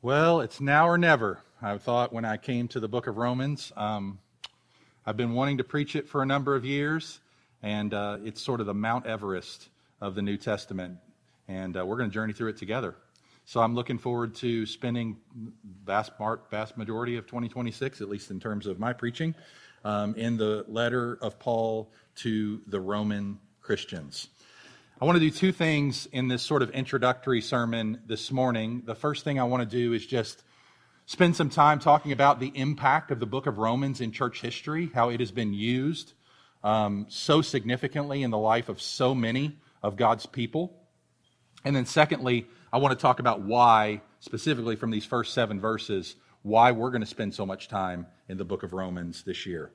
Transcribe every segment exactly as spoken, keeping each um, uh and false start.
Well, it's now or never. I thought when I came to the book of Romans, um, I've been wanting to preach it for a number of years, and uh, it's sort of the Mount Everest of the New Testament, and uh, we're going to journey through it together. So I'm looking forward to spending vast, vast majority of twenty twenty-six, at least in terms of my preaching, um, in the letter of Paul to the Roman Christians. I want to do two things in this sort of introductory sermon this morning. The first thing I want to do is just spend some time talking about the impact of the book of Romans in church history, how it has been used um, so significantly in the life of so many of God's people. And then secondly, I want to talk about why, specifically from these first seven verses, why we're going to spend so much time in the book of Romans this year.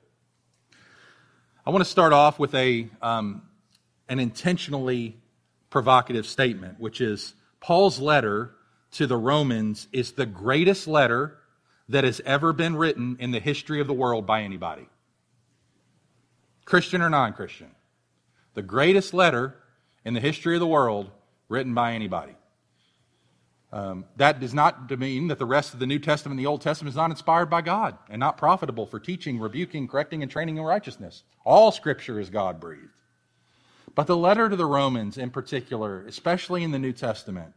I want to start off with a um, an intentionally provocative statement, which is Paul's letter to the Romans is the greatest letter that has ever been written in the history of the world by anybody, Christian or non-Christian. The greatest letter in the history of the world written by anybody. Um, that does not mean that the rest of the New Testament and the Old Testament is not inspired by God and not profitable for teaching, rebuking, correcting, and training in righteousness. All Scripture is God-breathed. But the letter to the Romans in particular, especially in the New Testament,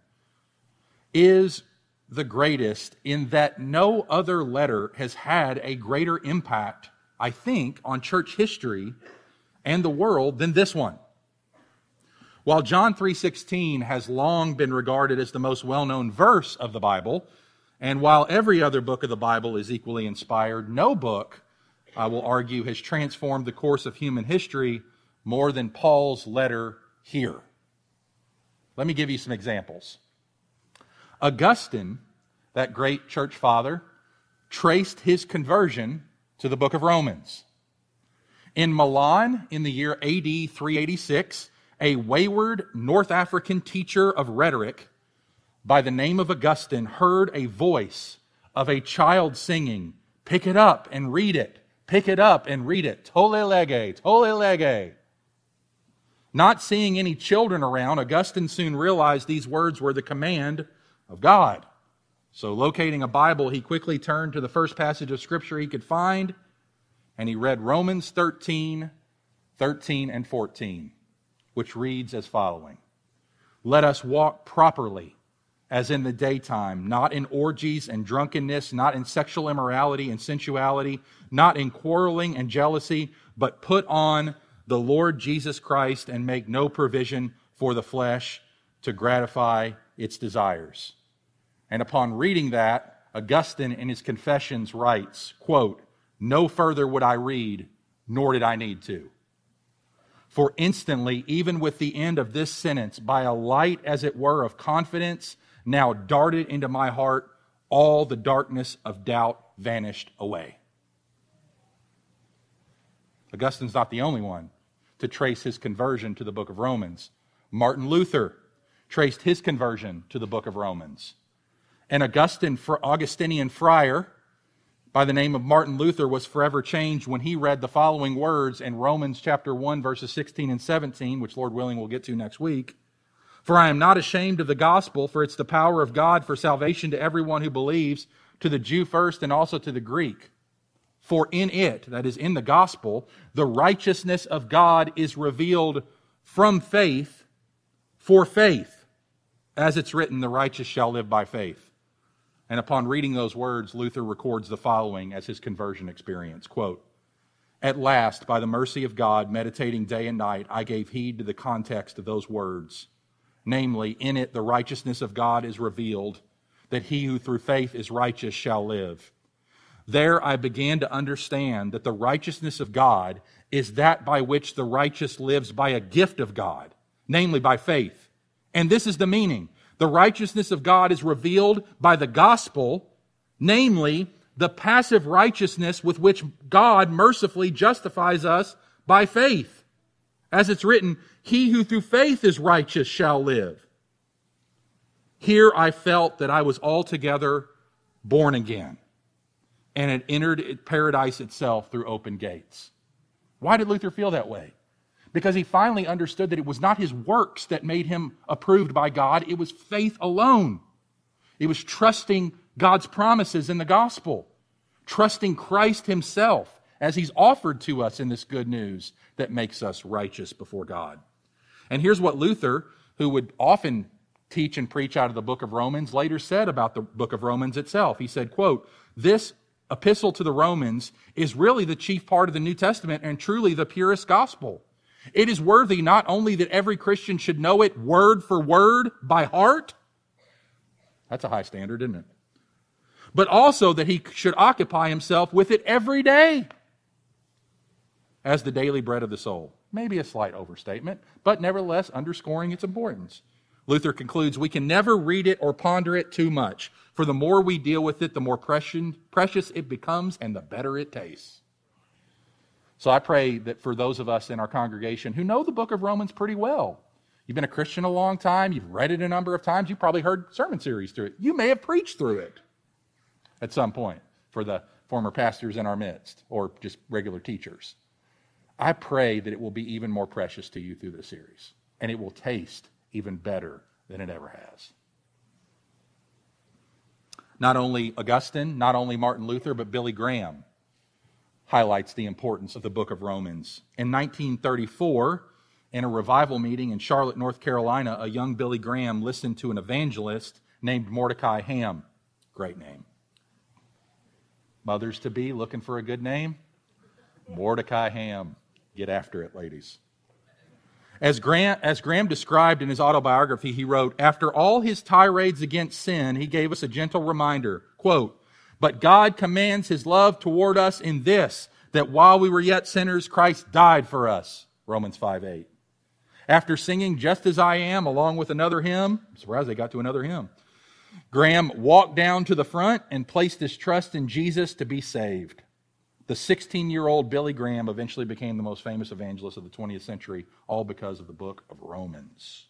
is the greatest in that no other letter has had a greater impact, I think, on church history and the world than this one. While John three sixteen has long been regarded as the most well-known verse of the Bible, and while every other book of the Bible is equally inspired, no book, I will argue, has transformed the course of human history more than Paul's letter here. Let me give you some examples. Augustine, that great church father, traced his conversion to the book of Romans. In Milan, in the year A D three eighty-six, a wayward North African teacher of rhetoric by the name of Augustine heard a voice of a child singing, "Pick it up and read it. Pick it up and read it. Tolle lege, tolle lege." Not seeing any children around, Augustine soon realized these words were the command of God. So locating a Bible, he quickly turned to the first passage of Scripture he could find, and he read Romans thirteen, thirteen and fourteen, which reads as following. "Let us walk properly, as in the daytime, not in orgies and drunkenness, not in sexual immorality and sensuality, not in quarreling and jealousy, but put on the Lord Jesus Christ and make no provision for the flesh to gratify its desires." And upon reading that, Augustine in his Confessions writes, quote, "No further would I read, nor did I need to. For instantly, even with the end of this sentence, by a light as it were of confidence, now darted into my heart, all the darkness of doubt vanished away." Augustine's not the only one to trace his conversion to the book of Romans. Martin Luther traced his conversion to the book of Romans. An Augustine, Augustinian friar by the name of Martin Luther was forever changed when he read the following words in Romans chapter one, verses sixteen and seventeen, which Lord willing we'll get to next week. "For I am not ashamed of the gospel, for it's the power of God for salvation to everyone who believes, to the Jew first and also to the Greek. For in it," that is in the gospel, "the righteousness of God is revealed from faith for faith. As it's written, the righteous shall live by faith." And upon reading those words, Luther records the following as his conversion experience, quote, "At last, by the mercy of God, meditating day and night, I gave heed to the context of those words. Namely, in it the righteousness of God is revealed, that he who through faith is righteous shall live. There I began to understand that the righteousness of God is that by which the righteous lives by a gift of God, namely by faith. And this is the meaning. The righteousness of God is revealed by the gospel, namely the passive righteousness with which God mercifully justifies us by faith. As it's written, he who through faith is righteous shall live. Here I felt that I was altogether born again and had entered paradise itself through open gates." Why did Luther feel that way? Because he finally understood that it was not his works that made him approved by God, it was faith alone. It was trusting God's promises in the gospel, trusting Christ himself as he's offered to us in this good news that makes us righteous before God. And here's what Luther, who would often teach and preach out of the book of Romans, later said about the book of Romans itself. He said, quote, "This epistle to the Romans is really the chief part of the New Testament and truly the purest gospel. It is worthy not only that every Christian should know it word for word by heart," that's a high standard, isn't it? "But also that he should occupy himself with it every day as the daily bread of the soul." Maybe a slight overstatement, but nevertheless underscoring its importance. Luther concludes, "We can never read it or ponder it too much, for the more we deal with it, the more precious it becomes and the better it tastes." So I pray that for those of us in our congregation who know the book of Romans pretty well, you've been a Christian a long time, you've read it a number of times, you've probably heard sermon series through it. You may have preached through it at some point for the former pastors in our midst or just regular teachers. I pray that it will be even more precious to you through this series, and it will taste even better than it ever has. Not only Augustine, not only Martin Luther, but Billy Graham highlights the importance of the book of Romans. In nineteen thirty-four, in a revival meeting in Charlotte, North Carolina, a young Billy Graham listened to an evangelist named Mordecai Ham. Great name. Mothers-to-be looking for a good name? Mordecai Ham. Get after it, ladies. As Graham, as Graham described in his autobiography, he wrote, "After all his tirades against sin, he gave us a gentle reminder, quote, 'But God commands his love toward us in this, that while we were yet sinners, Christ died for us,' Romans five eight. After singing 'Just as I Am' along with another hymn," I'm surprised they got to another hymn, Graham walked down to the front and placed his trust in Jesus to be saved. The sixteen-year-old Billy Graham eventually became the most famous evangelist of the twentieth century, all because of the book of Romans.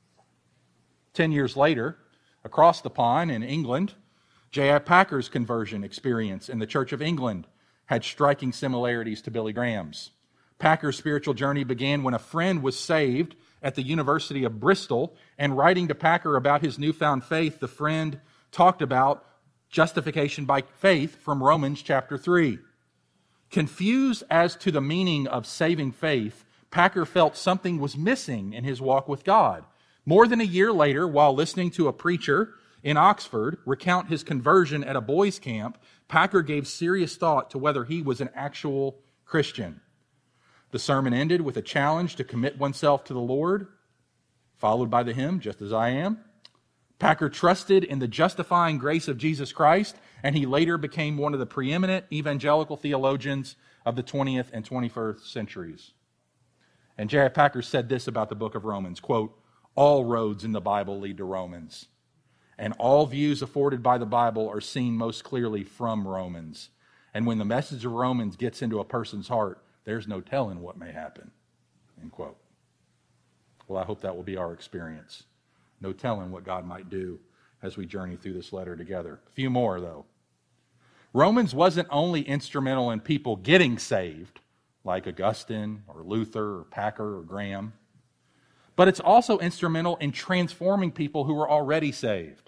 Ten years later, across the pond in England, J I Packer's conversion experience in the Church of England had striking similarities to Billy Graham's. Packer's spiritual journey began when a friend was saved at the University of Bristol, and writing to Packer about his newfound faith, the friend talked about justification by faith from Romans chapter three. Confused as to the meaning of saving faith, Packer felt something was missing in his walk with God. More than a year later, while listening to a preacher in Oxford recount his conversion at a boys' camp, Packer gave serious thought to whether he was an actual Christian. The sermon ended with a challenge to commit oneself to the Lord, followed by the hymn, "Just as I Am." Packer trusted in the justifying grace of Jesus Christ, and he later became one of the preeminent evangelical theologians of the twentieth and twenty-first centuries. And J I Packer said this about the book of Romans, quote, "All roads in the Bible lead to Romans, and all views afforded by the Bible are seen most clearly from Romans. And when the message of Romans gets into a person's heart, there's no telling what may happen." End quote. Well, I hope that will be our experience. No telling what God might do as we journey through this letter together. A few more, though. Romans wasn't only instrumental in people getting saved, like Augustine or Luther or Packer or Graham, but it's also instrumental in transforming people who were already saved.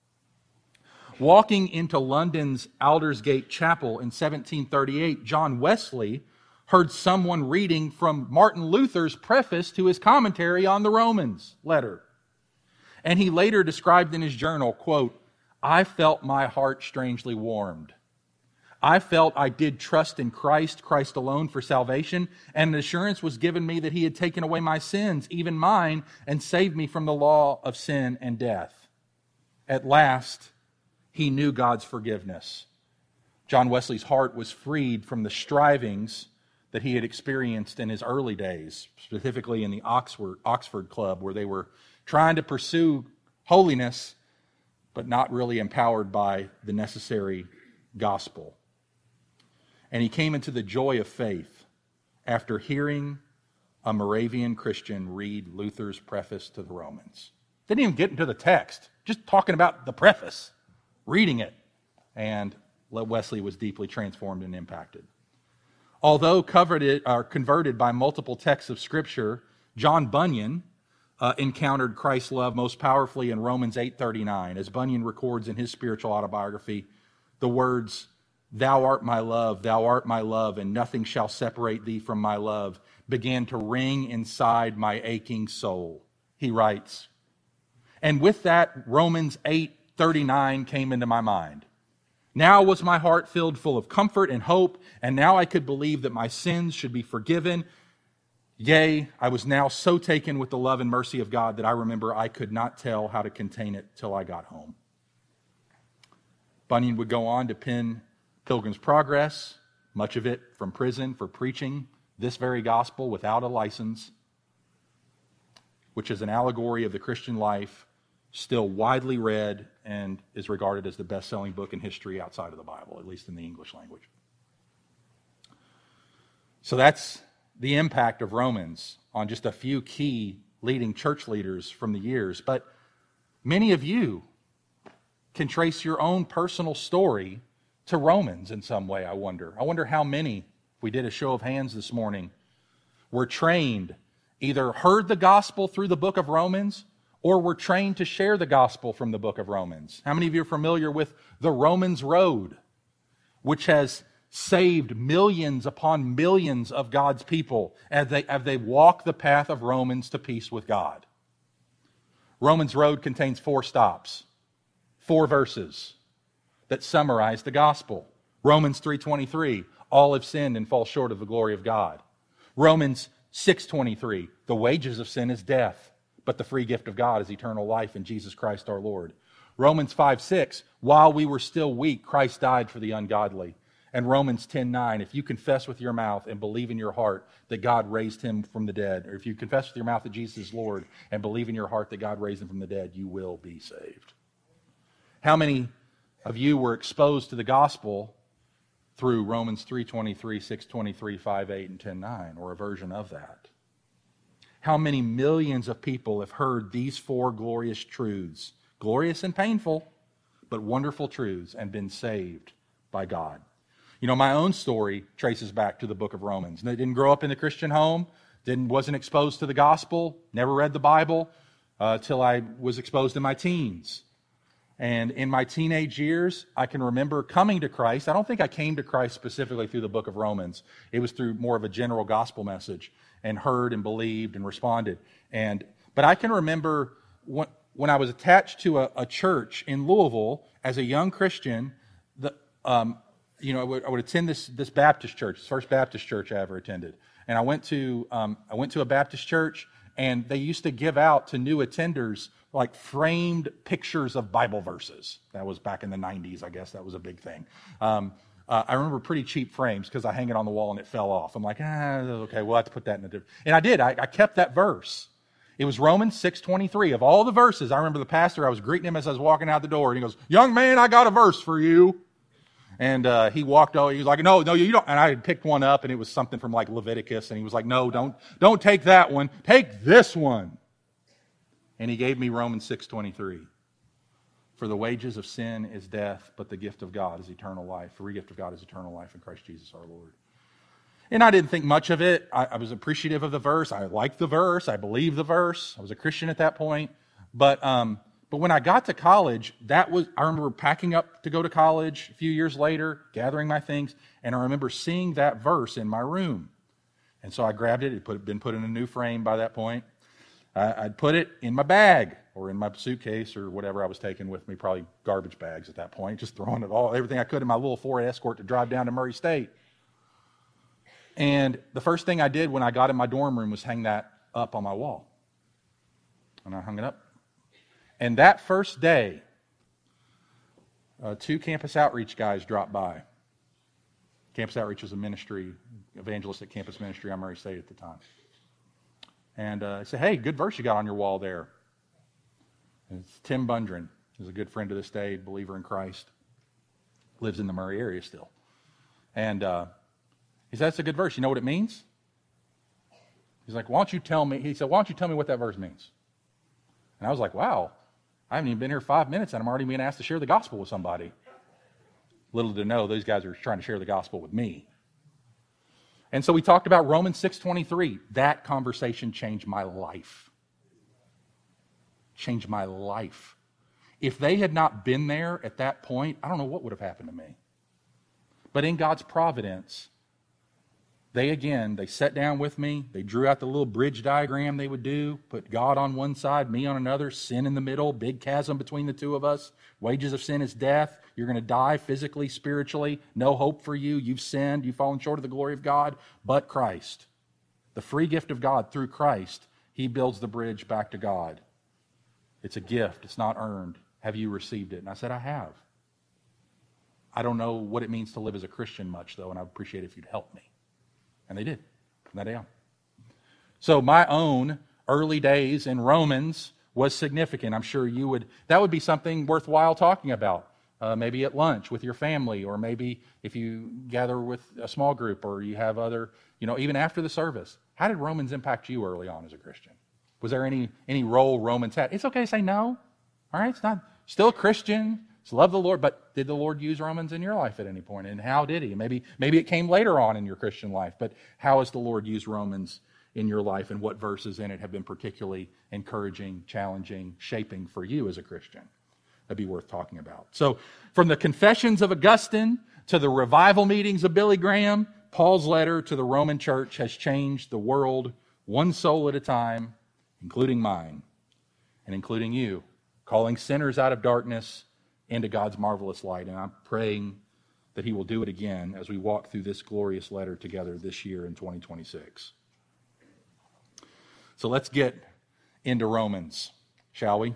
Walking into London's Aldersgate Chapel in seventeen thirty-eight, John Wesley heard someone reading from Martin Luther's preface to his commentary on the Romans letter. And he later described in his journal, quote, "I felt my heart strangely warmed. I felt I did trust in Christ, Christ alone for salvation, and an assurance was given me that he had taken away my sins, even mine, and saved me from the law of sin and death. At last, he knew God's forgiveness. John Wesley's heart was freed from the strivings that he had experienced in his early days, specifically in the Oxford, Oxford Club, where they were trying to pursue holiness, but not really empowered by the necessary gospel. And he came into the joy of faith after hearing a Moravian Christian read Luther's preface to the Romans. Didn't even get into the text, just talking about the preface, reading it. And Wesley was deeply transformed and impacted. Although covered it, or converted by multiple texts of Scripture, John Bunyan, uh, encountered Christ's love most powerfully in Romans eight thirty-nine, as Bunyan records in his spiritual autobiography, the words, "Thou art my love, thou art my love, and nothing shall separate thee from my love," began to ring inside my aching soul. He writes, and with that, Romans eight thirty-nine came into my mind. Now was my heart filled full of comfort and hope, and now I could believe that my sins should be forgiven. Yea, I was now so taken with the love and mercy of God that I remember I could not tell how to contain it till I got home. Bunyan would go on to pen Pilgrim's Progress, much of it from prison for preaching this very gospel without a license, which is an allegory of the Christian life, still widely read and is regarded as the best-selling book in history outside of the Bible, at least in the English language. So that's the impact of Romans on just a few key leading church leaders from the years. But many of you can trace your own personal story to Romans in some way, I wonder. I wonder how many, if we did a show of hands this morning, were trained, either heard the gospel through the book of Romans or were trained to share the gospel from the book of Romans. How many of you are familiar with the Romans Road, which has saved millions upon millions of God's people as they, as they walk the path of Romans to peace with God? Romans Road contains four stops, four verses that summarize the gospel. Romans three twenty-three, all have sinned and fall short of the glory of God. Romans six twenty-three, the wages of sin is death, but the free gift of God is eternal life in Jesus Christ our Lord. Romans five six, while we were still weak, Christ died for the ungodly. And Romans ten nine, if you confess with your mouth and believe in your heart that God raised him from the dead, or if you confess with your mouth that Jesus is Lord and believe in your heart that God raised him from the dead, you will be saved. How many of you were exposed to the gospel through Romans three twenty-three, six twenty-three, five eight, and ten nine, or a version of that? How many millions of people have heard these four glorious truths, glorious and painful, but wonderful truths, and been saved by God? You know, my own story traces back to the book of Romans. I didn't grow up in a Christian home, didn't wasn't exposed to the gospel, never read the Bible uh, till I was exposed in my teens. And in my teenage years, I can remember coming to Christ. I don't think I came to Christ specifically through the book of Romans. It was through more of a general gospel message, and heard and believed and responded. And but I can remember when, when I was attached to a, a church in Louisville as a young Christian, the um, you know I would, I would attend this this Baptist church, the first Baptist church I ever attended. And I went to um, I went to a Baptist church, and they used to give out to new attenders like framed pictures of Bible verses. That was back in the nineties, I guess. That was a big thing. Um, uh, I remember pretty cheap frames because I hang it on the wall and it fell off. I'm like, ah, okay, we'll have to put that in a different... And I did. I, I kept that verse. It was Romans six twenty-three. Of all the verses, I remember the pastor, I was greeting him as I was walking out the door, and he goes, "Young man, I got a verse for you." And uh, he walked over. He was like, "No, no, you don't." And I had picked one up, and it was something from like Leviticus, and he was like, "No, don't, don't take that one. Take this one." And he gave me Romans six twenty-three. For the wages of sin is death, but the gift of God is eternal life. The free gift of God is eternal life in Christ Jesus our Lord. And I didn't think much of it. I, I was appreciative of the verse. I liked the verse. I believed the verse. I was a Christian at that point. But um, but when I got to college, that was I remember packing up to go to college a few years later, gathering my things, and I remember seeing that verse in my room. And so I grabbed it. It had been put in a new frame by that point. I'd put it in my bag or in my suitcase or whatever I was taking with me, probably garbage bags at that point, just throwing it all, everything I could in my little Ford Escort to drive down to Murray State. And the first thing I did when I got in my dorm room was hang that up on my wall. And I hung it up. And that first day, uh, two campus outreach guys dropped by. Campus outreach was a ministry, evangelistic campus ministry on Murray State at the time. And uh, I said, "Hey, good verse you got on your wall there." And it's Tim Bundren. He's a good friend to this day, believer in Christ. Lives in the Murray area still. And uh, he said, "That's a good verse. You know what it means?" He's like, "Why don't you tell me?" He said, "Why don't you tell me what that verse means?" And I was like, wow, I haven't even been here five minutes and I'm already being asked to share the gospel with somebody. Little to know, those guys are trying to share the gospel with me. And so we talked about Romans six twenty-three. That conversation changed my life. changed my life. If they had not been there at that point, I don't know what would have happened to me. But in God's providence, they again, they sat down with me, they drew out the little bridge diagram they would do, put God on one side, me on another, sin in the middle, big chasm between the two of us. Wages of sin is death. You're going to die physically, spiritually. No hope for you. You've sinned. You've fallen short of the glory of God. But Christ, the free gift of God through Christ, He builds the bridge back to God. It's a gift. It's not earned. Have you received it? And I said, I have. I don't know what it means to live as a Christian much, though, and I'd appreciate it if you'd help me. And they did, from that day on. So my own early days in Romans was significant. I'm sure you would, that would be something worthwhile talking about. Uh, maybe at lunch with your family, or maybe if you gather with a small group, or you have other, you know, even after the service. How did Romans impact you early on as a Christian? Was there any any role Romans had? It's okay to say no. All right, it's not, still a Christian, just love the Lord, but did the Lord use Romans in your life at any point? And how did He? Maybe, maybe it came later on in your Christian life, but how has the Lord used Romans in your life, and what verses in it have been particularly encouraging, challenging, shaping for you as a Christian? That'd be worth talking about. So from the Confessions of Augustine to the revival meetings of Billy Graham, Paul's letter to the Roman church has changed the world one soul at a time, including mine and including you, calling sinners out of darkness into God's marvelous light. And I'm praying that He will do it again as we walk through this glorious letter together this year in twenty twenty-six. So let's get into Romans, shall we?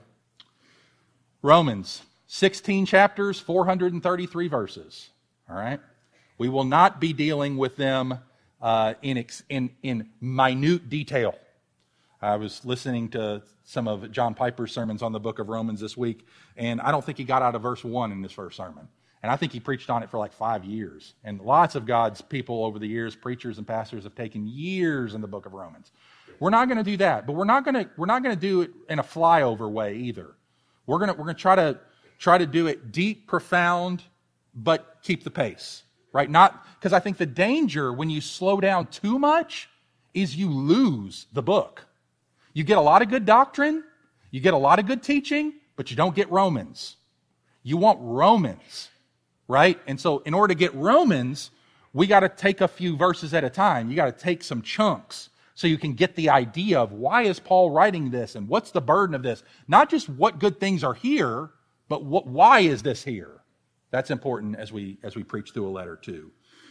Romans, sixteen chapters, four hundred thirty-three verses. All right? We will not be dealing with them uh, in, ex- in, in minute detail. I was listening to some of John Piper's sermons on the book of Romans this week, and I don't think he got out of verse one in this first sermon. And I think he preached on it for like five years. And lots of God's people over the years, preachers and pastors, have taken years in the book of Romans. We're not going to do that, but we're not going to we're not going to do it in a flyover way either. We're going to we're going to try to try to do it deep, profound, but keep the pace, right? Not because I think the danger when you slow down too much is you lose the book. You get a lot of good doctrine, you get a lot of good teaching, but you don't get Romans. You want Romans, right? And so in order to get Romans, we got to take a few verses at a time. You got to take some chunks so you can get the idea of why is Paul writing this and what's the burden of this. Not just what good things are here, but what, why is this here? That's important as we as we preach through a letter too.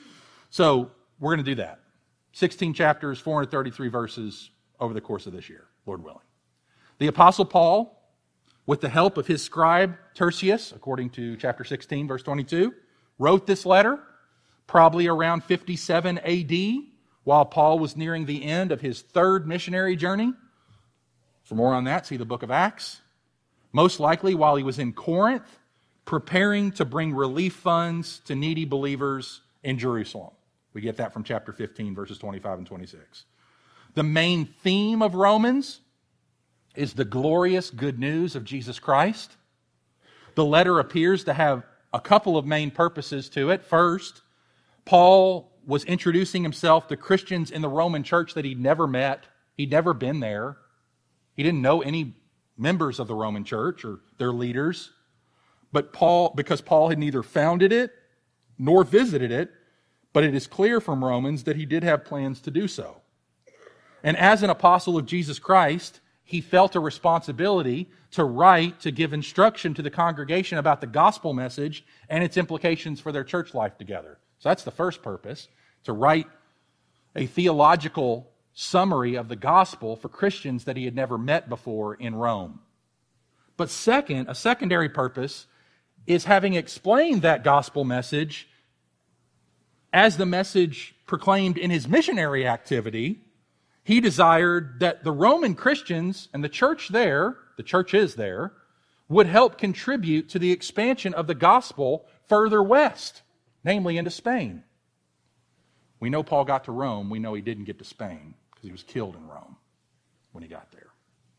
So we're going to do that. sixteen chapters, four hundred thirty-three verses over the course of this year, Lord willing. The Apostle Paul, with the help of his scribe Tertius, according to chapter sixteen, verse twenty-two, wrote this letter probably around fifty-seven A D, while Paul was nearing the end of his third missionary journey. For more on that, see the book of Acts. Most likely while he was in Corinth, preparing to bring relief funds to needy believers in Jerusalem. We get that from chapter fifteen, verses twenty-five and twenty-six. The main theme of Romans is the glorious good news of Jesus Christ. The letter appears to have a couple of main purposes to it. First, Paul was introducing himself to Christians in the Roman church that he'd never met. He'd never been there. He didn't know any members of the Roman church or their leaders. But Paul, because Paul had neither founded it nor visited it, but it is clear from Romans that he did have plans to do so. And as an apostle of Jesus Christ, he felt a responsibility to write, to give instruction to the congregation about the gospel message and its implications for their church life together. So that's the first purpose, to write a theological summary of the gospel for Christians that he had never met before in Rome. But second, a secondary purpose is having explained that gospel message as the message proclaimed in his missionary activity, he desired that the Roman Christians and the church there, the church is there, would help contribute to the expansion of the gospel further west, namely into Spain. We know Paul got to Rome. We know he didn't get to Spain because he was killed in Rome when he got there.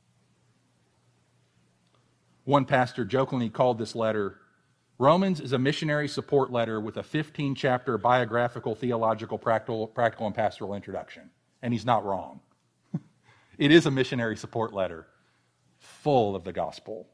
One pastor jokingly called this letter, Romans is a missionary support letter with a fifteen-chapter biographical, theological, practical, practical, and pastoral introduction. And he's not wrong. It is a missionary support letter full of the gospel.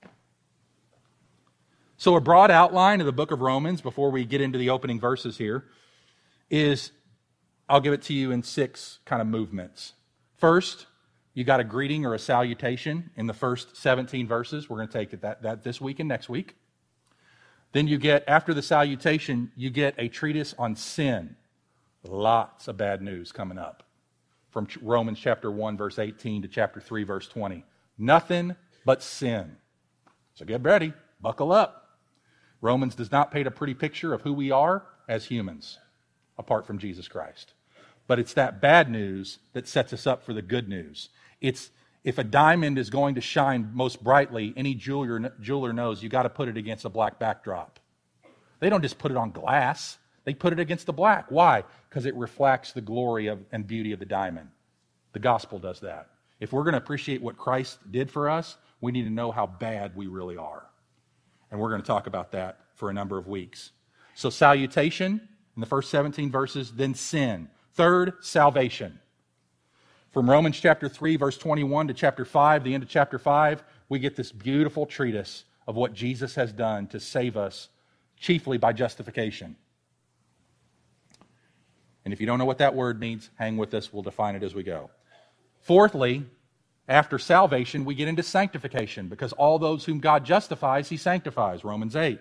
So a broad outline of the book of Romans before we get into the opening verses here is, I'll give it to you in six kind of movements. First, you got a greeting or a salutation in the first seventeen verses. We're going to take that, that this week and next week. Then you get, after the salutation, you get a treatise on sin. Lots of bad news coming up. From Romans chapter one, verse eighteen to chapter three, verse twenty. Nothing but sin. So get ready. Buckle up. Romans does not paint a pretty picture of who we are as humans, apart from Jesus Christ. But it's that bad news that sets us up for the good news. It's, if a diamond is going to shine most brightly, any jeweler, jeweler knows you got to put it against a black backdrop. They don't just put it on glass. They put it against the black. Why? Because it reflects the glory of, and beauty of the diamond. The gospel does that. If we're going to appreciate what Christ did for us, we need to know how bad we really are. And we're going to talk about that for a number of weeks. So salutation in the first seventeen verses, then sin. Third, salvation. From Romans chapter three, verse twenty-one to chapter five, the end of chapter five, we get this beautiful treatise of what Jesus has done to save us, chiefly by justification. And if you don't know what that word means, hang with us. We'll define it as we go. Fourthly, after salvation, we get into sanctification, because all those whom God justifies, He sanctifies, Romans eight.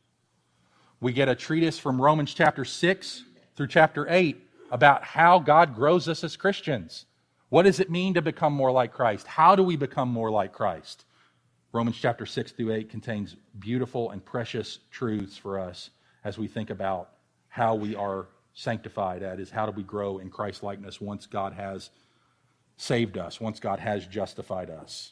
We get a treatise from Romans chapter six through chapter eight about how God grows us as Christians. What does it mean to become more like Christ? How do we become more like Christ? Romans chapter six through eight contains beautiful and precious truths for us as we think about how we are sanctified. That is, how do we grow in Christ-likeness once God has saved us, once God has justified us.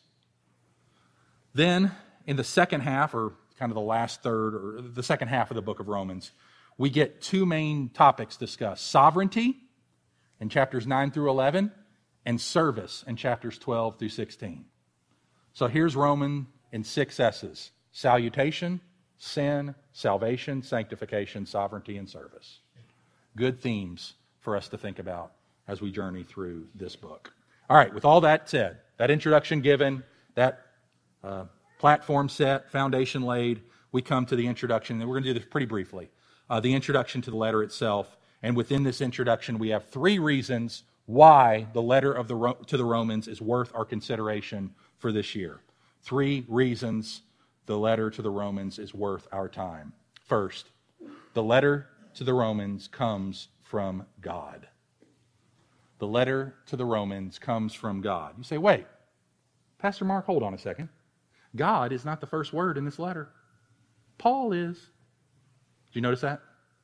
Then, in the second half, or kind of the last third, or the second half of the book of Romans, we get two main topics discussed. Sovereignty in chapters nine through eleven, and service in chapters twelve through sixteen. So here's Roman in six S's. Salutation, sin, salvation, sanctification, sovereignty, and service. Good themes for us to think about as we journey through this book. All right, with all that said, that introduction given, that uh, platform set, foundation laid, we come to the introduction, and we're going to do this pretty briefly. Uh, the introduction to the letter itself, and within this introduction we have three reasons why the letter of the Ro- to the Romans is worth our consideration for this year. Three reasons the letter to the Romans is worth our time. First, the letter to the Romans comes from God. The letter to the Romans comes from God. You say, wait, Pastor Mark, hold on a second. God is not the first word in this letter. Paul is. Did you notice that?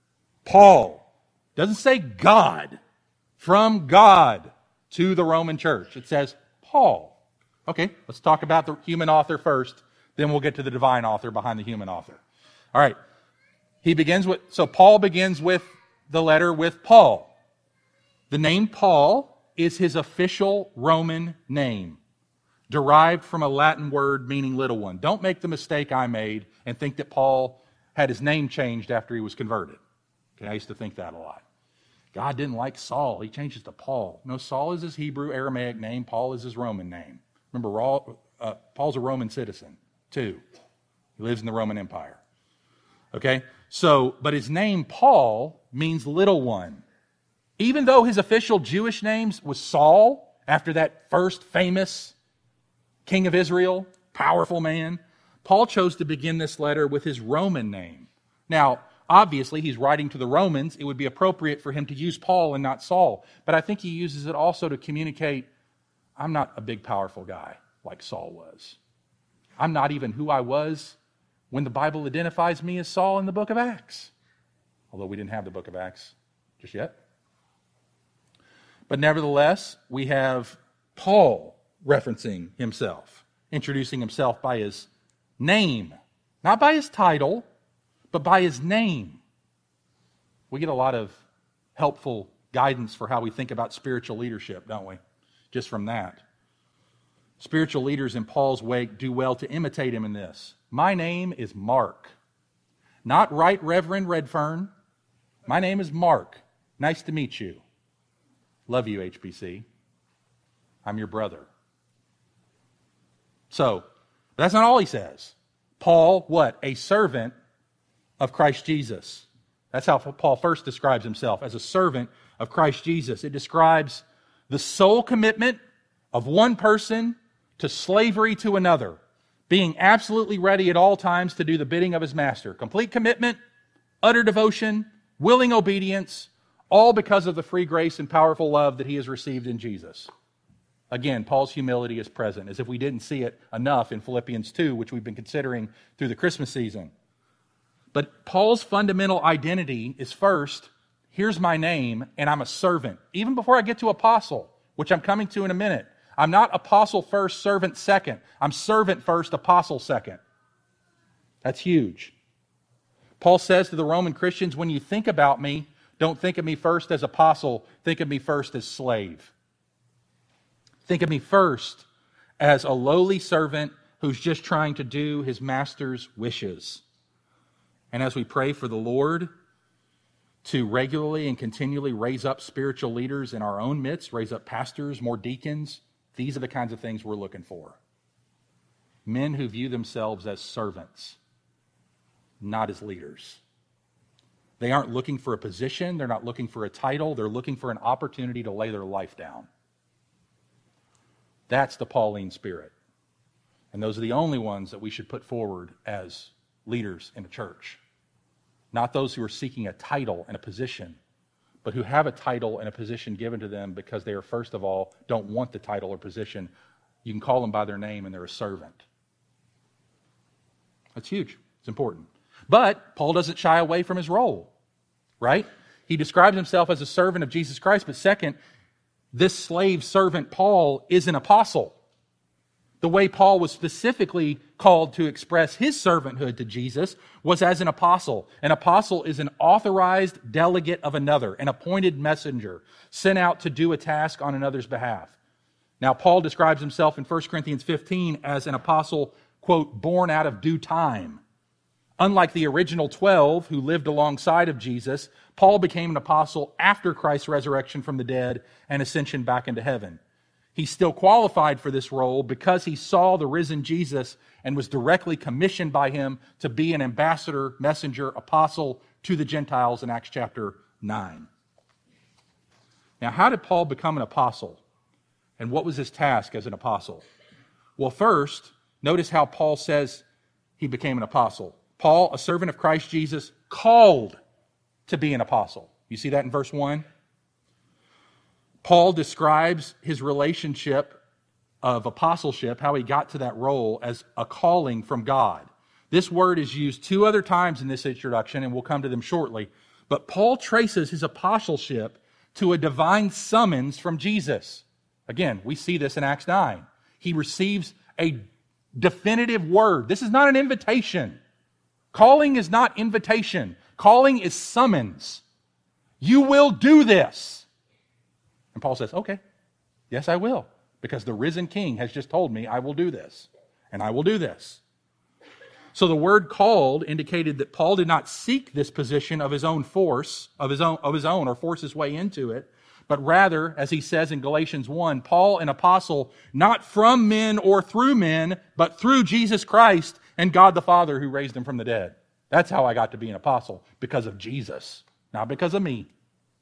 Paul. Doesn't say God. From God to the Roman church. It says Paul. Okay, let's talk about the human author first. Then we'll get to the divine author behind the human author. All right. He begins with, so Paul begins with the letter with Paul. The name Paul is his official Roman name, derived from a Latin word meaning little one. Don't make the mistake I made and think that Paul had his name changed after he was converted. Okay, I used to think that a lot. God didn't like Saul. He changed it to Paul. No, Saul is his Hebrew Aramaic name. Paul is his Roman name. Remember, uh, Paul's a Roman citizen, too. He lives in the Roman Empire. Okay? So, but his name, Paul, means little one. Even though his official Jewish name was Saul, after that first famous king of Israel, powerful man, Paul chose to begin this letter with his Roman name. Now, obviously, he's writing to the Romans. It would be appropriate for him to use Paul and not Saul. But I think he uses it also to communicate, I'm not a big, powerful guy like Saul was. I'm not even who I was when the Bible identifies me as Saul in the book of Acts. Although we didn't have the book of Acts just yet. But nevertheless, we have Paul referencing himself, introducing himself by his name, not by his title, but by his name. We get a lot of helpful guidance for how we think about spiritual leadership, don't we? Just from that. Spiritual leaders in Paul's wake do well to imitate him in this. My name is Mark. Not Right Reverend Redfern. My name is Mark. Nice to meet you. Love you, H B C. I'm your brother. So, that's not all he says. Paul, what? A servant of Christ Jesus. That's how Paul first describes himself, as a servant of Christ Jesus. It describes the sole commitment of one person to slavery to another, being absolutely ready at all times to do the bidding of his master. Complete commitment, utter devotion, willing obedience, all because of the free grace and powerful love that he has received in Jesus. Again, Paul's humility is present, as if we didn't see it enough in Philippians two, which we've been considering through the Christmas season. But Paul's fundamental identity is first, here's my name, and I'm a servant. Even before I get to apostle, which I'm coming to in a minute. I'm not apostle first, servant second. I'm servant first, apostle second. That's huge. Paul says to the Roman Christians, when you think about me, don't think of me first as apostle, think of me first as slave. Think of me first as a lowly servant who's just trying to do his master's wishes. And as we pray for the Lord to regularly and continually raise up spiritual leaders in our own midst, raise up pastors, more deacons, these are the kinds of things we're looking for. Men who view themselves as servants, not as leaders. They aren't looking for a position, they're not looking for a title, they're looking for an opportunity to lay their life down. That's the Pauline spirit. And those are the only ones that we should put forward as leaders in a church. Not those who are seeking a title and a position, but who have a title and a position given to them because they are, first of all, don't want the title or position. You can call them by their name and they're a servant. That's huge. It's important. But Paul doesn't shy away from his role, right? He describes himself as a servant of Jesus Christ, but second, this slave servant Paul is an apostle. The way Paul was specifically called to express his servanthood to Jesus was as an apostle. An apostle is an authorized delegate of another, an appointed messenger, sent out to do a task on another's behalf. Now, Paul describes himself in First Corinthians fifteen as an apostle, quote, born out of due time. Unlike the original twelve who lived alongside of Jesus, Paul became an apostle after Christ's resurrection from the dead and ascension back into heaven. He's still qualified for this role because he saw the risen Jesus and was directly commissioned by him to be an ambassador, messenger, apostle to the Gentiles in Acts chapter nine. Now, how did Paul become an apostle? And what was his task as an apostle? Well, first, notice how Paul says he became an apostle. Paul, a servant of Christ Jesus, called to be an apostle. You see that in verse one? Paul describes his relationship of apostleship, how he got to that role, as a calling from God. This word is used two other times in this introduction, and we'll come to them shortly. But Paul traces his apostleship to a divine summons from Jesus. Again, we see this in Acts nine. He receives a definitive word. This is not an invitation. Calling is not invitation. Calling is summons. You will do this. And Paul says, okay, yes, I will. Because the risen King has just told me I will do this. And I will do this. So the word called indicated that Paul did not seek this position of his own force, of his own, of his own, or force his way into it. But rather, as he says in Galatians one, Paul, an apostle, not from men or through men, but through Jesus Christ and God the Father who raised him from the dead. That's how I got to be an apostle, because of Jesus, not because of me.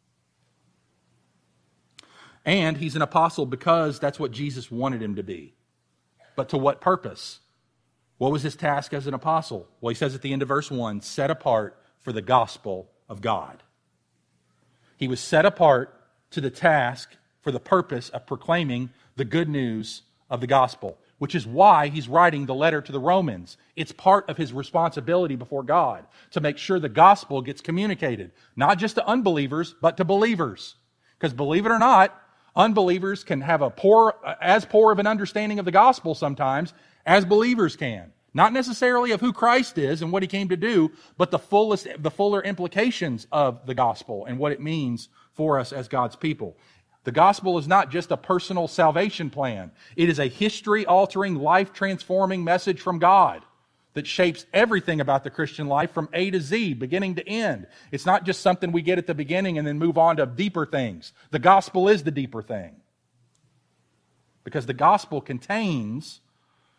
And he's an apostle because that's what Jesus wanted him to be. But to what purpose? What was his task as an apostle? Well, he says at the end of verse one, set apart for the gospel of God. He was set apart to the task for the purpose of proclaiming the good news of the gospel, which is why he's writing the letter to the Romans. It's part of his responsibility before God to make sure the gospel gets communicated, not just to unbelievers, but to believers. Because believe it or not, unbelievers can have a poor, as poor of an understanding of the gospel sometimes as believers can. Not necessarily of who Christ is and what he came to do, but the fullest, the fuller implications of the gospel and what it means for us as God's people. The gospel is not just a personal salvation plan. It is a history-altering, life-transforming message from God that shapes everything about the Christian life from A to Z, beginning to end. It's not just something we get at the beginning and then move on to deeper things. The gospel is the deeper thing. Because the gospel contains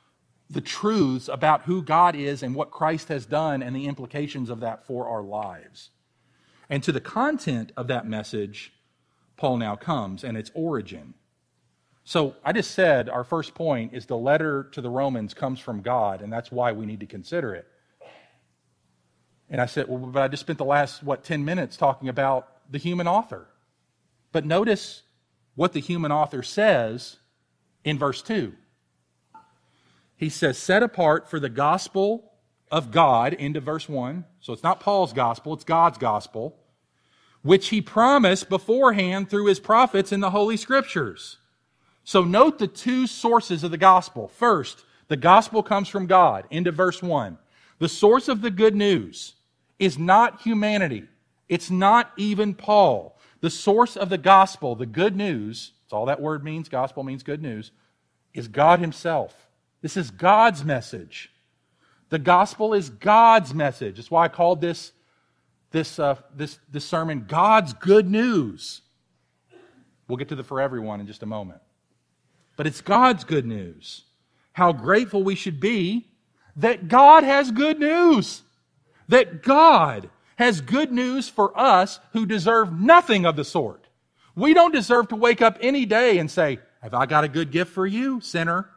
the truths about who God is and what Christ has done and the implications of that for our lives. And to the content of that message, Paul now comes, and its origin. So I just said our first point is the letter to the Romans comes from God, and that's why we need to consider it. And I said, well, but I just spent the last, what, ten minutes talking about the human author. But notice what the human author says in verse two. He says, set apart for the gospel of God, into verse one. So it's not Paul's gospel, it's God's gospel, which he promised beforehand through his prophets in the Holy Scriptures. So note the two sources of the gospel. First, the gospel comes from God, into verse one. The source of the good news is not humanity. It's not even Paul. The source of the gospel, the good news, that's all that word means, gospel means good news, is God himself. This is God's message. The gospel is God's message. That's why I called this, this, uh, this, this sermon God's good news. We'll get to the for everyone in just a moment. But it's God's good news. How grateful we should be that God has good news. That God has good news for us who deserve nothing of the sort. We don't deserve to wake up any day and say, have I got a good gift for you, sinner?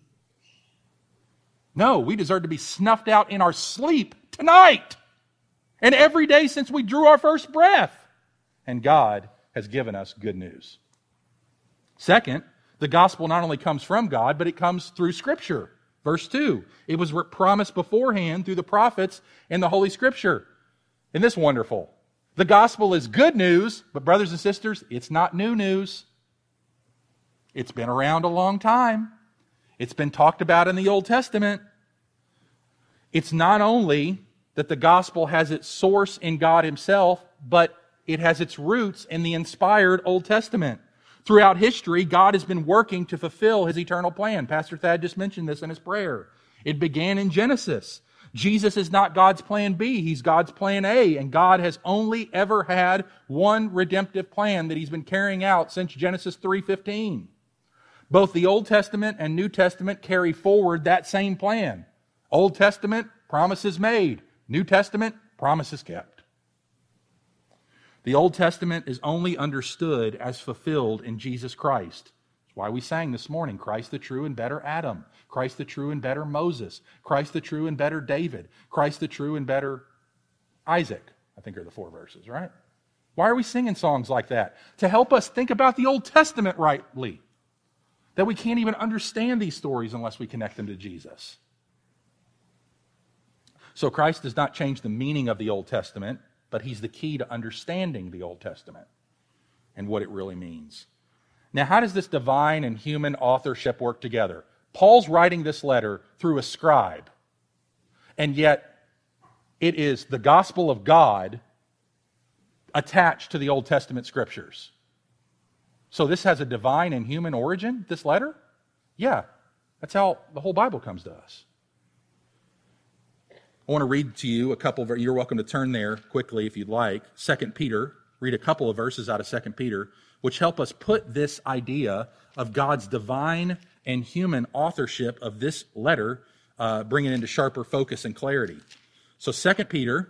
No, we deserve to be snuffed out in our sleep tonight and every day since we drew our first breath. And God has given us good news. Second, the gospel not only comes from God, but it comes through Scripture. Verse two, it was promised beforehand through the prophets in the Holy Scripture. Isn't this wonderful? The gospel is good news, but brothers and sisters, it's not new news. It's been around a long time. It's been talked about in the Old Testament. It's not only that the gospel has its source in God himself, but it has its roots in the inspired Old Testament. Throughout history, God has been working to fulfill his eternal plan. Pastor Thad just mentioned this in his prayer. It began in Genesis. Jesus is not God's plan B, he's God's plan A, and God has only ever had one redemptive plan that he's been carrying out since Genesis three fifteen. Both the Old Testament and New Testament carry forward that same plan. Old Testament, promises made. New Testament, promises kept. The Old Testament is only understood as fulfilled in Jesus Christ. That's why we sang this morning, Christ the true and better Adam, Christ the true and better Moses, Christ the true and better David, Christ the true and better Isaac, I think are the four verses, right? Why are we singing songs like that? To help us think about the Old Testament rightly. That we can't even understand these stories unless we connect them to Jesus. So Christ does not change the meaning of the Old Testament, but he's the key to understanding the Old Testament and what it really means. Now, how does this divine and human authorship work together? Paul's writing this letter through a scribe, and yet it is the gospel of God attached to the Old Testament scriptures. So this has a divine and human origin, this letter? Yeah, that's how the whole Bible comes to us. I want to read to you a couple of, you're welcome to turn there quickly if you'd like. Second Peter, read a couple of verses out of Second Peter, which help us put this idea of God's divine and human authorship of this letter, uh, bring it into sharper focus and clarity. So Second Peter,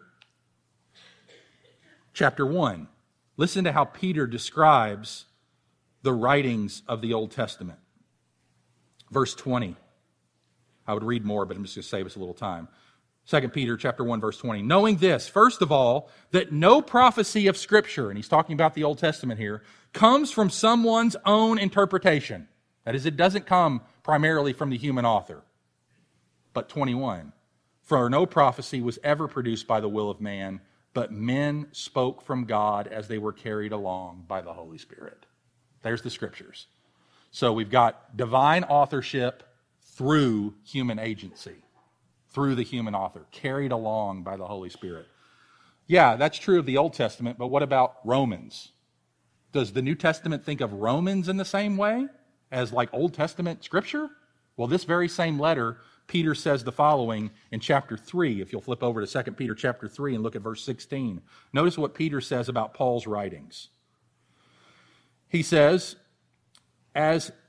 chapter one. Listen to how Peter describes the writings of the Old Testament. Verse twenty. I would read more, but I'm just going to save us a little time. Second Peter chapter one, verse twenty. Knowing this, first of all, that no prophecy of Scripture, and he's talking about the Old Testament here, comes from someone's own interpretation. That is, it doesn't come primarily from the human author. But twenty-one. For no prophecy was ever produced by the will of man, but men spoke from God as they were carried along by the Holy Spirit. There's the Scriptures. So we've got divine authorship through human agency. Through the human author, carried along by the Holy Spirit. Yeah, that's true of the Old Testament, but what about Romans? Does the New Testament think of Romans in the same way as like Old Testament Scripture? Well, this very same letter, Peter says the following in chapter three. If you'll flip over to Second Peter chapter three and look at verse sixteen. Notice what Peter says about Paul's writings. He says, as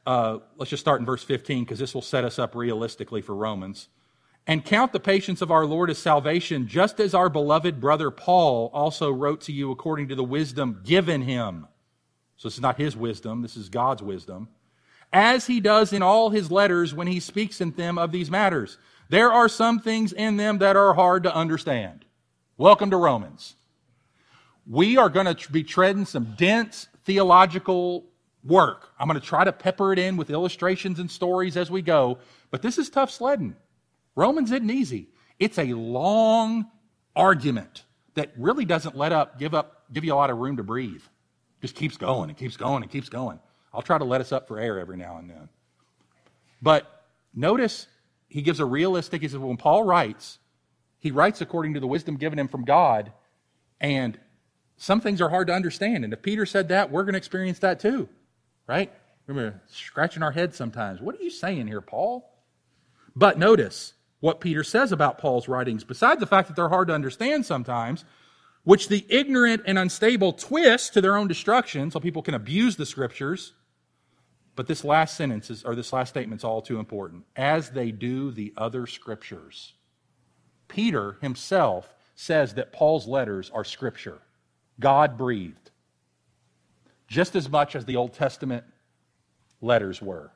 uh, let's just start in verse fifteen, because this will set us up realistically for Romans. And count the patience of our Lord as salvation, just as our beloved brother Paul also wrote to you according to the wisdom given him. So this is not his wisdom, this is God's wisdom. As he does in all his letters when he speaks in them of these matters. There are some things in them that are hard to understand. Welcome to Romans. We are going to be treading some dense theological work. I'm going to try to pepper it in with illustrations and stories as we go, but this is tough sledding. Romans isn't easy. It's a long argument that really doesn't let up, give up, give you a lot of room to breathe. Just keeps going and keeps going and keeps going. I'll try to let us up for air every now and then. But notice he gives a realistic, he says, when Paul writes, he writes according to the wisdom given him from God, and some things are hard to understand. And if Peter said that, we're going to experience that too, right? Remember, scratching our heads sometimes. What are you saying here, Paul? But notice what Peter says about Paul's writings, besides the fact that they're hard to understand sometimes, which the ignorant and unstable twist to their own destruction, so people can abuse the Scriptures. But this last sentence, is, or this last statement is all too important. As they do the other Scriptures. Peter himself says that Paul's letters are Scripture, God-breathed, just as much as the Old Testament letters were.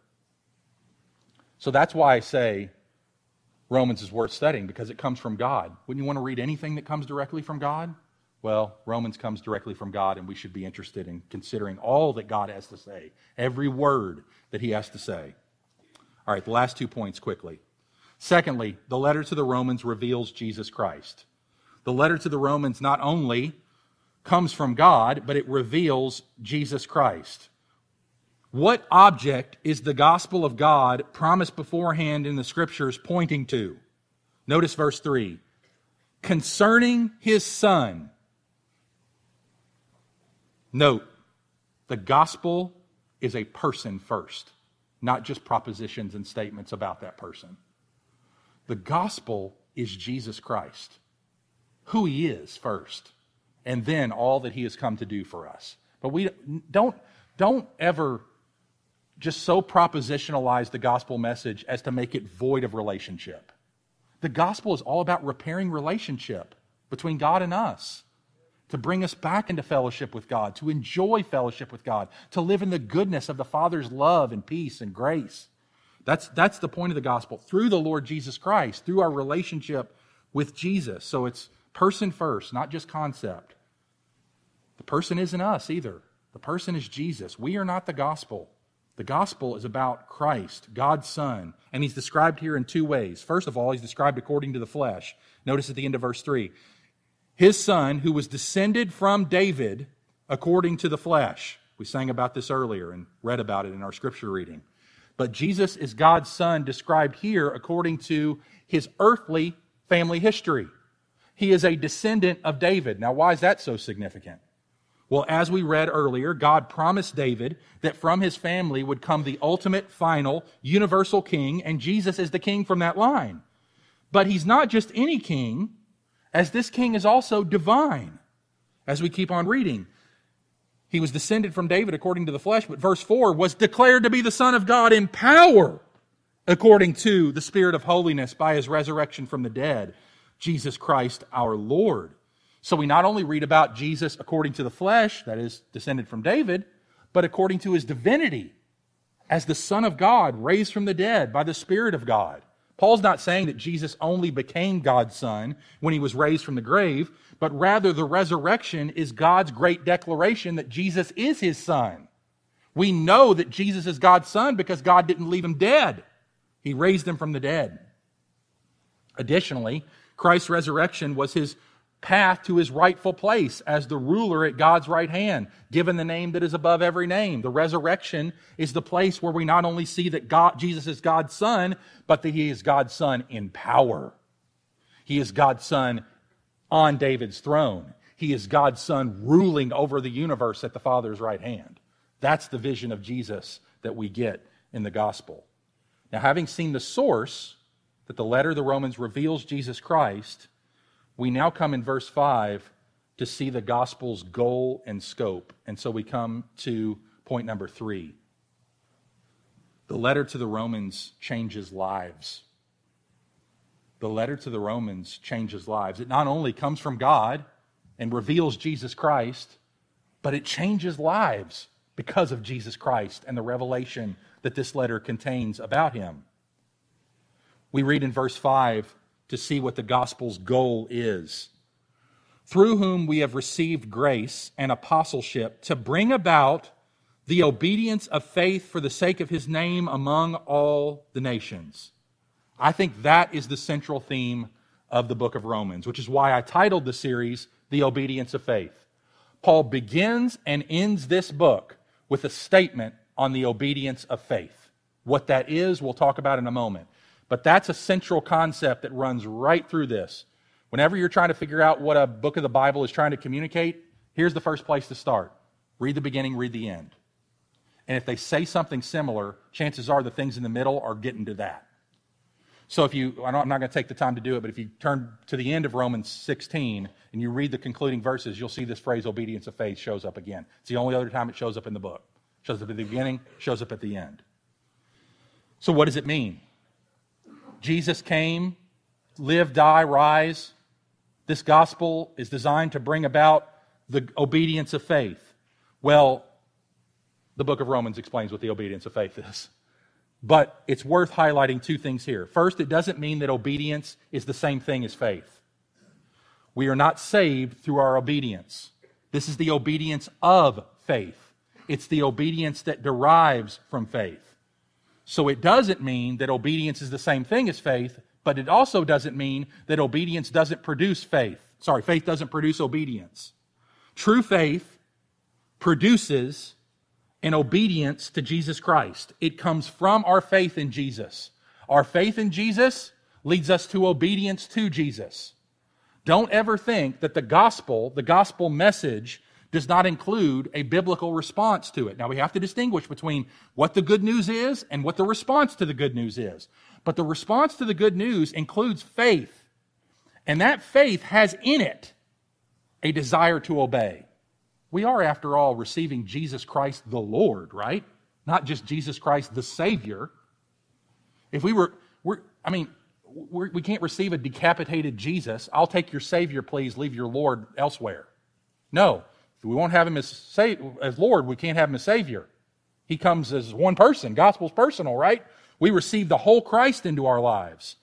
So that's why I say Romans is worth studying, because it comes from God. Wouldn't you want to read anything that comes directly from God? Well, Romans comes directly from God, and we should be interested in considering all that God has to say, every word that he has to say. All right, the last two points quickly. Secondly, the letter to the Romans reveals Jesus Christ. The letter to the Romans not only comes from God, but it reveals Jesus Christ. What object is the gospel of God promised beforehand in the Scriptures pointing to? Notice verse three. Concerning his Son. Note, the gospel is a person first, not just propositions and statements about that person. The gospel is Jesus Christ, who he is first, and then all that he has come to do for us. But we don't, don't ever just so propositionalize the gospel message as to make it void of relationship. The gospel is all about repairing relationship between God and us, to bring us back into fellowship with God, to enjoy fellowship with God, to live in the goodness of the Father's love and peace and grace. That's, that's the point of the gospel, through the Lord Jesus Christ, through our relationship with Jesus. So it's person first, not just concept. The person isn't us either. The person is Jesus. We are not the gospel. The gospel is about Christ, God's Son, and he's described here in two ways. First of all, he's described according to the flesh. Notice at the end of verse three. His Son, who was descended from David according to the flesh. We sang about this earlier and read about it in our scripture reading. But Jesus is God's Son described here according to his earthly family history. He is a descendant of David. Now, why is that so significant? Well, as we read earlier, God promised David that from his family would come the ultimate, final, universal king, and Jesus is the king from that line. But he's not just any king, as this king is also divine. As we keep on reading, he was descended from David according to the flesh, but verse four, was declared to be the Son of God in power according to the Spirit of holiness by his resurrection from the dead, Jesus Christ our Lord. So we not only read about Jesus according to the flesh, that is, descended from David, but according to his divinity as the Son of God, raised from the dead by the Spirit of God. Paul's not saying that Jesus only became God's Son when he was raised from the grave, but rather the resurrection is God's great declaration that Jesus is his Son. We know that Jesus is God's Son because God didn't leave him dead. He raised him from the dead. Additionally, Christ's resurrection was his path to his rightful place as the ruler at God's right hand, given the name that is above every name. The resurrection is the place where we not only see that God, Jesus is God's Son, but that he is God's Son in power. He is God's Son on David's throne. He is God's Son ruling over the universe at the Father's right hand. That's the vision of Jesus that we get in the gospel. Now, having seen the source, that the letter of the Romans reveals Jesus Christ, we now come in verse five to see the gospel's goal and scope. And so we come to point number three. The letter to the Romans changes lives. The letter to the Romans changes lives. It not only comes from God and reveals Jesus Christ, but it changes lives because of Jesus Christ and the revelation that this letter contains about him. We read in verse five to see what the gospel's goal is. Through whom we have received grace and apostleship to bring about the obedience of faith for the sake of his name among all the nations. I think that is the central theme of the book of Romans, which is why I titled the series, The Obedience of Faith. Paul begins and ends this book with a statement on the obedience of faith. What that is, we'll talk about in a moment. But that's a central concept that runs right through this. Whenever you're trying to figure out what a book of the Bible is trying to communicate, here's the first place to start. Read the beginning, read the end. And if they say something similar, chances are the things in the middle are getting to that. So if you, I'm not going to take the time to do it, but if you turn to the end of Romans sixteen and you read the concluding verses, you'll see this phrase, obedience of faith, shows up again. It's the only other time it shows up in the book. It shows up at the beginning, shows up at the end. So what does it mean? Jesus came, live, die, rise. This gospel is designed to bring about the obedience of faith. Well, the book of Romans explains what the obedience of faith is. But it's worth highlighting two things here. First, it doesn't mean that obedience is the same thing as faith. We are not saved through our obedience. This is the obedience of faith. It's the obedience that derives from faith. So it doesn't mean that obedience is the same thing as faith, but it also doesn't mean that obedience doesn't produce faith. Sorry, faith doesn't produce obedience. True faith produces an obedience to Jesus Christ. It comes from our faith in Jesus. Our faith in Jesus leads us to obedience to Jesus. Don't ever think that the gospel, the gospel message, does not include a biblical response to it. Now, we have to distinguish between what the good news is and what the response to the good news is. But the response to the good news includes faith. And that faith has in it a desire to obey. We are, after all, receiving Jesus Christ the Lord, right? Not just Jesus Christ the Savior. If we were, we're, I mean, we're, we can't receive a decapitated Jesus. I'll take your Savior, please. Leave your Lord elsewhere. No. If we won't have him as, sa- as Lord, we can't have him as Savior. He comes as one person. Gospel's personal, right? We receive the whole Christ into our lives.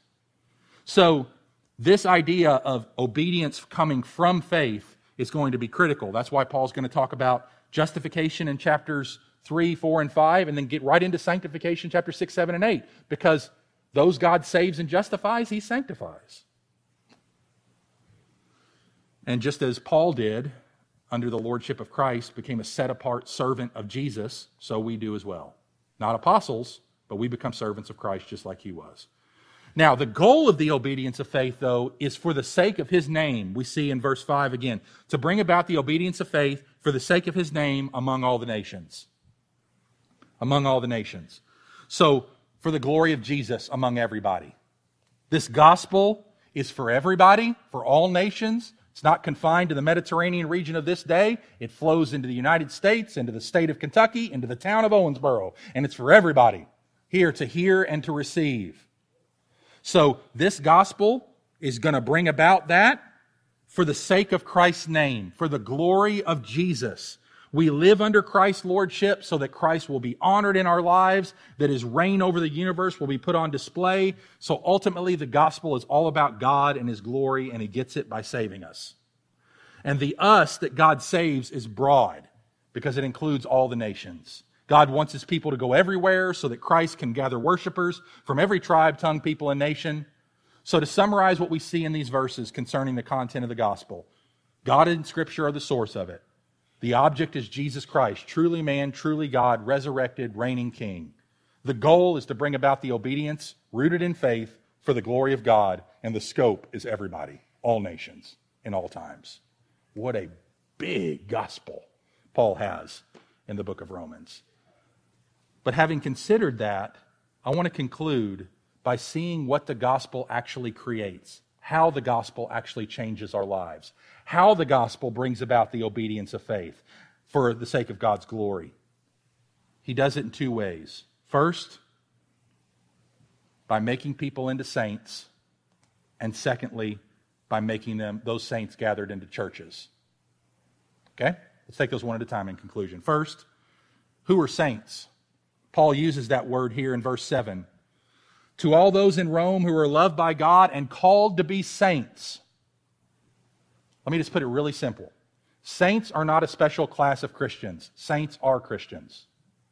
So this idea of obedience coming from faith is going to be critical. That's why Paul's going to talk about justification in chapters three, four, and five, and then get right into sanctification, chapter six, seven, and eight, because those God saves and justifies, he sanctifies. And just as Paul did, under the lordship of Christ, became a set-apart servant of Jesus, so we do as well. Not apostles, but we become servants of Christ just like he was. Now, the goal of the obedience of faith, though, is for the sake of his name. We see in verse five again, to bring about the obedience of faith for the sake of his name among all the nations. Among all the nations. So, for the glory of Jesus among everybody. This gospel is for everybody, for all nations. It's not confined to the Mediterranean region of this day. It flows into the United States, into the state of Kentucky, into the town of Owensboro. And it's for everybody here to hear and to receive. So this gospel is going to bring about that for the sake of Christ's name, for the glory of Jesus. We live under Christ's lordship so that Christ will be honored in our lives, that his reign over the universe will be put on display. So ultimately the gospel is all about God and his glory, and he gets it by saving us. And the us that God saves is broad because it includes all the nations. God wants his people to go everywhere so that Christ can gather worshipers from every tribe, tongue, people, and nation. So to summarize what we see in these verses concerning the content of the gospel, God and Scripture are the source of it. The object is Jesus Christ, truly man, truly God, resurrected, reigning King. The goal is to bring about the obedience rooted in faith for the glory of God, and the scope is everybody, all nations, in all times. What a big gospel Paul has in the book of Romans. But having considered that, I want to conclude by seeing what the gospel actually creates, how the gospel actually changes our lives, how the gospel brings about the obedience of faith for the sake of God's glory. He does it in two ways. First, by making people into saints, and secondly, by making them, those saints gathered into churches. Okay? Let's take those one at a time in conclusion. First, who are saints? Paul uses that word here in verse seven. To all those in Rome who are loved by God and called to be saints. Let me just put it really simple. Saints are not a special class of Christians. Saints are Christians.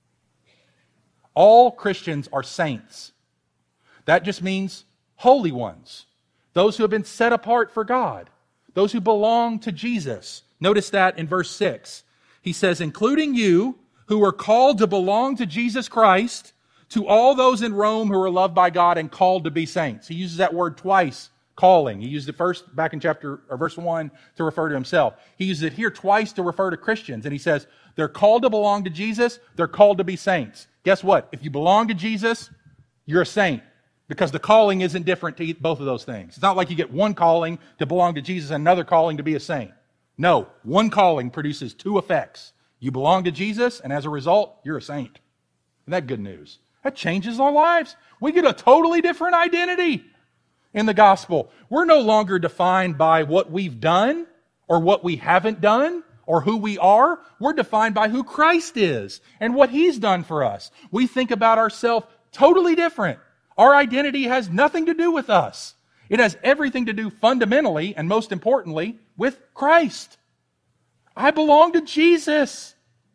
All Christians are saints. That just means holy ones. Those who have been set apart for God. Those who belong to Jesus. Notice that in verse six. He says, including you who are called to belong to Jesus Christ, to all those in Rome who are loved by God and called to be saints. He uses that word twice, calling. He used it first back in chapter or verse one to refer to himself. He uses it here twice to refer to Christians. And he says, they're called to belong to Jesus, they're called to be saints. Guess what? If you belong to Jesus, you're a saint. Because the calling isn't different to both of those things. It's not like you get one calling to belong to Jesus and another calling to be a saint. No, one calling produces two effects. You belong to Jesus, and as a result, you're a saint. Isn't that good news? That changes our lives. We get a totally different identity in the gospel. We're no longer defined by what we've done or what we haven't done or who we are. We're defined by who Christ is and what He's done for us. We think about ourselves totally different. Our identity has nothing to do with us. It has everything to do fundamentally and most importantly with Christ. I belong to Jesus.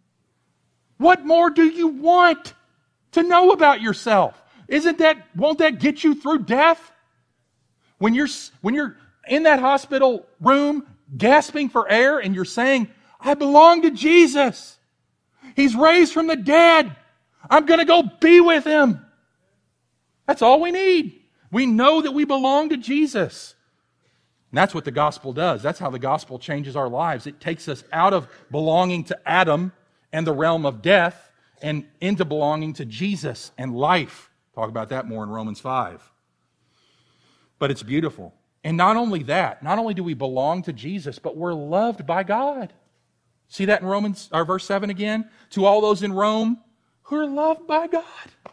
What more do you want to know about yourself? Isn't that, won't that get you through death? When you're, when you're in that hospital room gasping for air and you're saying, I belong to Jesus. He's raised from the dead. I'm going to go be with Him. That's all we need. We know that we belong to Jesus. And that's what the gospel does. That's how the gospel changes our lives. It takes us out of belonging to Adam and the realm of death and into belonging to Jesus and life. Talk about that more in Romans five. But it's beautiful. And not only that, not only do we belong to Jesus, but we're loved by God. See that in Romans, or verse seven again? To all those in Rome who are loved by God.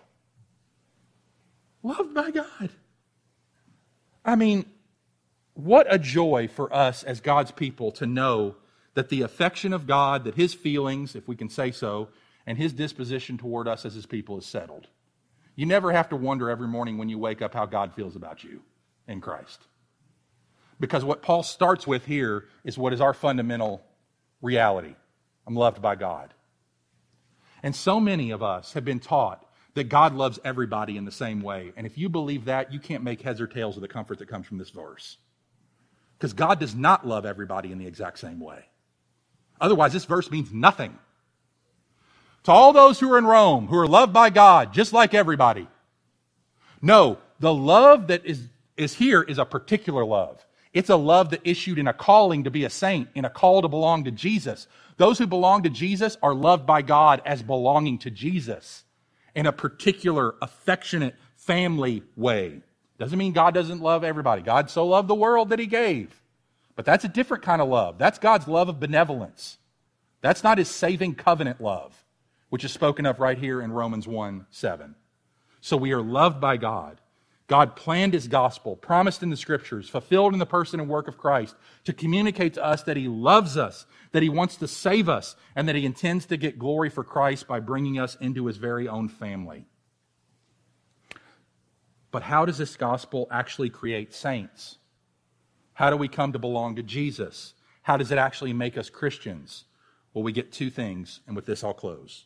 Loved by God. I mean, what a joy for us as God's people to know that the affection of God, that His feelings, if we can say so, and His disposition toward us as His people is settled. You never have to wonder every morning when you wake up how God feels about you in Christ. Because what Paul starts with here is what is our fundamental reality. I'm loved by God. And so many of us have been taught that God loves everybody in the same way. And if you believe that, you can't make heads or tails of the comfort that comes from this verse. Because God does not love everybody in the exact same way. Otherwise, this verse means nothing. To all those who are in Rome, who are loved by God, just like everybody. No, the love that is, is here is a particular love. It's a love that issued in a calling to be a saint, in a call to belong to Jesus. Those who belong to Jesus are loved by God as belonging to Jesus in a particular, affectionate, family way. Doesn't mean God doesn't love everybody. God so loved the world that He gave. But that's a different kind of love. That's God's love of benevolence. That's not His saving covenant love, which is spoken of right here in Romans one seven. So we are loved by God. God planned His gospel, promised in the Scriptures, fulfilled in the person and work of Christ, to communicate to us that He loves us, that He wants to save us, and that He intends to get glory for Christ by bringing us into His very own family. But how does this gospel actually create saints? How do we come to belong to Jesus? How does it actually make us Christians? Well, we get two things, and with this I'll close.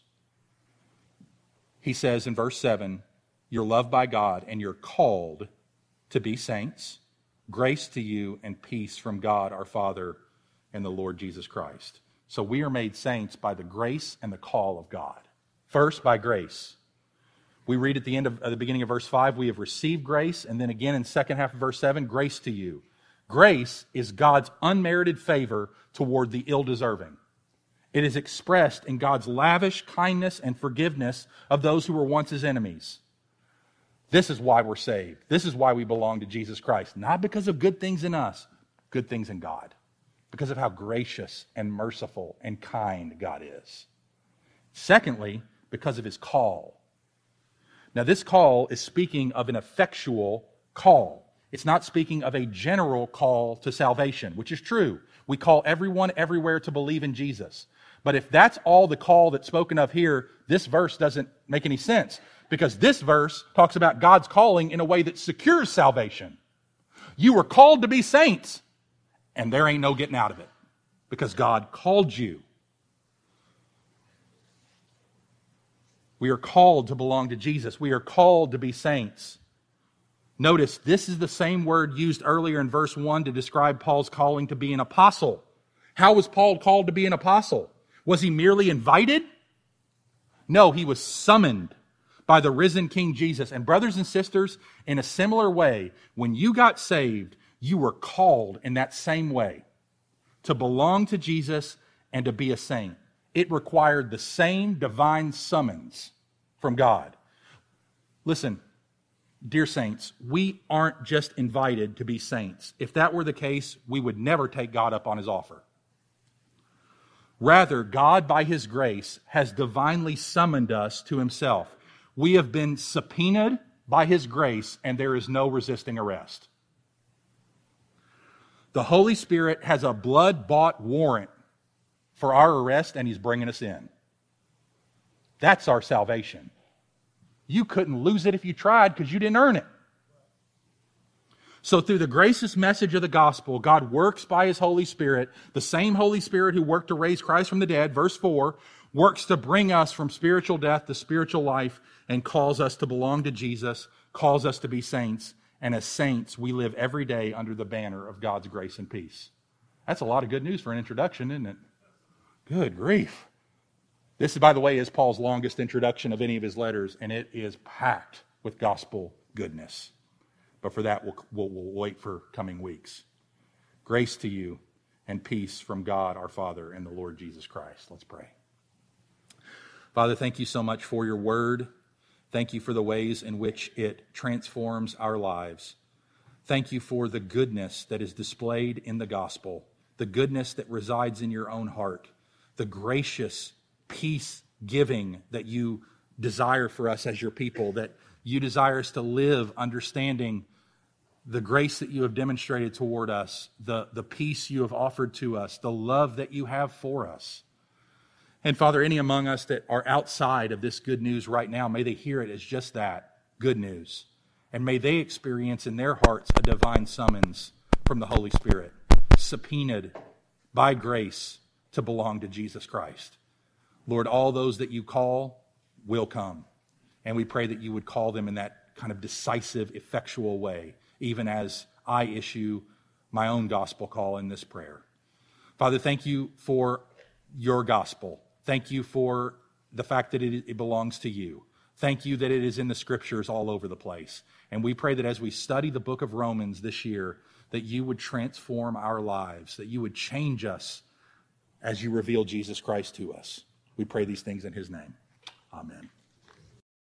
He says in verse seven, you're loved by God and you're called to be saints. Grace to you and peace from God our Father and the Lord Jesus Christ. So we are made saints by the grace and the call of God. First, by grace. We read at the end of at the beginning of verse five, we have received grace, and then again in second half of verse seven, grace to you. Grace is God's unmerited favor toward the ill-deserving. It is expressed in God's lavish kindness and forgiveness of those who were once His enemies. This is why we're saved. This is why we belong to Jesus Christ. Not because of good things in us, good things in God. Because of how gracious and merciful and kind God is. Secondly, because of His call. Now, this call is speaking of an effectual call. It's not speaking of a general call to salvation, which is true. We call everyone everywhere to believe in Jesus. But if that's all the call that's spoken of here, this verse doesn't make any sense, because this verse talks about God's calling in a way that secures salvation. You were called to be saints, and there ain't no getting out of it, because God called you. We are called to belong to Jesus. We are called to be saints. Notice, this is the same word used earlier in verse one to describe Paul's calling to be an apostle. How was Paul called to be an apostle? Was he merely invited? No, he was summoned by the risen King Jesus. And brothers and sisters, in a similar way, when you got saved, you were called in that same way to belong to Jesus and to be a saint. It required the same divine summons from God. Listen, dear saints, we aren't just invited to be saints. If that were the case, we would never take God up on his offer. Rather, God, by his grace, has divinely summoned us to himself. We have been subpoenaed by his grace, and there is no resisting arrest. The Holy Spirit has a blood-bought warrant for our arrest, and he's bringing us in. That's our salvation. You couldn't lose it if you tried, because you didn't earn it. So through the gracious message of the gospel, God works by his Holy Spirit. The same Holy Spirit who worked to raise Christ from the dead, verse four, works to bring us from spiritual death to spiritual life and calls us to belong to Jesus, calls us to be saints. And as saints, we live every day under the banner of God's grace and peace. That's a lot of good news for an introduction, isn't it? Good grief. This, by the way, is Paul's longest introduction of any of his letters, and it is packed with gospel goodness. But for that, we'll, we'll, we'll wait for coming weeks. Grace to you and peace from God our Father and the Lord Jesus Christ. Let's pray. Father, thank you so much for your word. Thank you for the ways in which it transforms our lives. Thank you for the goodness that is displayed in the gospel, the goodness that resides in your own heart, the gracious peace-giving that you desire for us as your people, that you desire us to live understanding the grace that you have demonstrated toward us, the, the peace you have offered to us, the love that you have for us. And Father, any among us that are outside of this good news right now, may they hear it as just that, good news. And may they experience in their hearts a divine summons from the Holy Spirit, subpoenaed by grace to belong to Jesus Christ. Lord, all those that you call will come. And we pray that you would call them in that kind of decisive, effectual way, even as I issue my own gospel call in this prayer. Father, thank you for your gospel. Thank you for the fact that it, it belongs to you. Thank you that it is in the scriptures all over the place. And we pray that as we study the book of Romans this year, that you would transform our lives, that you would change us as you reveal Jesus Christ to us. We pray these things in his name. Amen.